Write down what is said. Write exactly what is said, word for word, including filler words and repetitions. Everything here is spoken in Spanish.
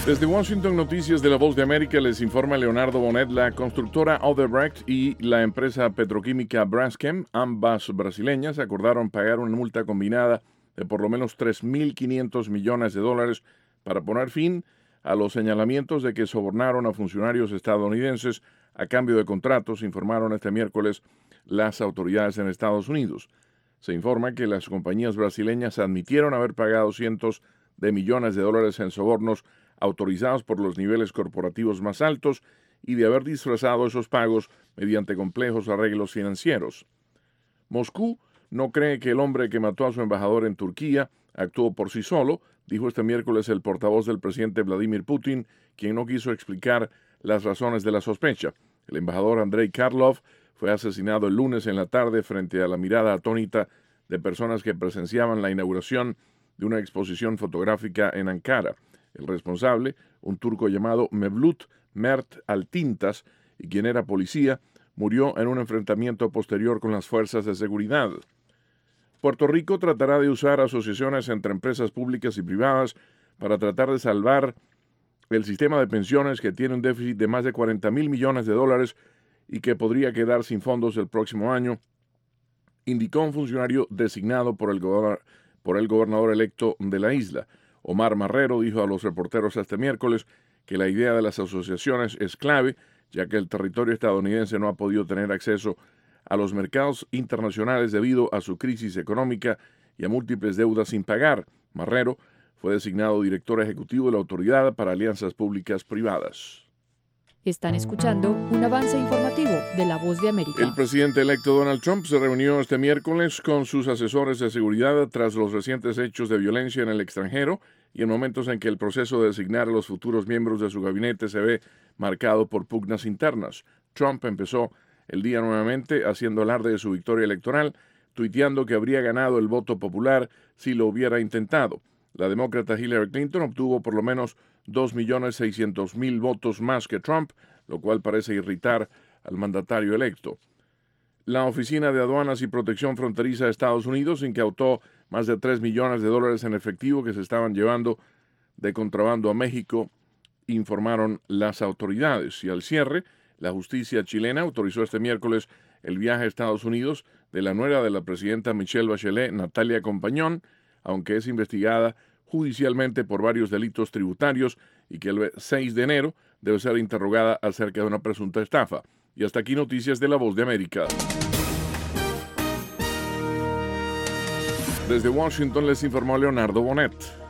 Desde Washington, Noticias de la Voz de América, les informa Leonardo Bonet. La constructora Odebrecht y la empresa petroquímica Braskem, ambas brasileñas, acordaron pagar una multa combinada de por lo menos tres mil quinientos millones de dólares para poner fin a los señalamientos de que sobornaron a funcionarios estadounidenses a cambio de contratos, informaron este miércoles las autoridades en Estados Unidos. Se informa que las compañías brasileñas admitieron haber pagado cientos de millones de dólares en sobornos autorizados por los niveles corporativos más altos y de haber disfrazado esos pagos mediante complejos arreglos financieros. Moscú no cree que el hombre que mató a su embajador en Turquía actuó por sí solo, dijo este miércoles el portavoz del presidente Vladimir Putin, quien no quiso explicar las razones de la sospecha. El embajador Andrei Karlov fue asesinado el lunes en la tarde frente a la mirada atónita de personas que presenciaban la inauguración de una exposición fotográfica en Ankara. El responsable, un turco llamado Mevlut Mert Altintas, y quien era policía, murió en un enfrentamiento posterior con las fuerzas de seguridad. Puerto Rico tratará de usar asociaciones entre empresas públicas y privadas para tratar de salvar el sistema de pensiones, que tiene un déficit de más de cuarenta mil millones de dólares y que podría quedar sin fondos el próximo año, indicó un funcionario designado por el, gober- por el gobernador electo de la isla. Omar Marrero dijo a los reporteros este miércoles que la idea de las asociaciones es clave, ya que el territorio estadounidense no ha podido tener acceso a los mercados internacionales debido a su crisis económica y a múltiples deudas sin pagar. Marrero fue designado director ejecutivo de la Autoridad para Alianzas Públicas Privadas. Están escuchando un avance informativo de La Voz de América. El presidente electo Donald Trump se reunió este miércoles con sus asesores de seguridad tras los recientes hechos de violencia en el extranjero y en momentos en que el proceso de designar a los futuros miembros de su gabinete se ve marcado por pugnas internas. Trump empezó el día nuevamente haciendo alarde de su victoria electoral, tuiteando que habría ganado el voto popular si lo hubiera intentado. La demócrata Hillary Clinton obtuvo por lo menos dos millones seiscientos mil votos más que Trump, lo cual parece irritar al mandatario electo. La Oficina de Aduanas y Protección Fronteriza de Estados Unidos incautó más de tres millones de dólares en efectivo que se estaban llevando de contrabando a México, informaron las autoridades. Y al cierre, la justicia chilena autorizó este miércoles el viaje a Estados Unidos de la nuera de la presidenta Michelle Bachelet, Natalia Compañón, aunque es investigada judicialmente por varios delitos tributarios y que el seis de enero debe ser interrogada acerca de una presunta estafa. Y hasta aquí Noticias de la Voz de América. Desde Washington les informó Leonardo Bonet.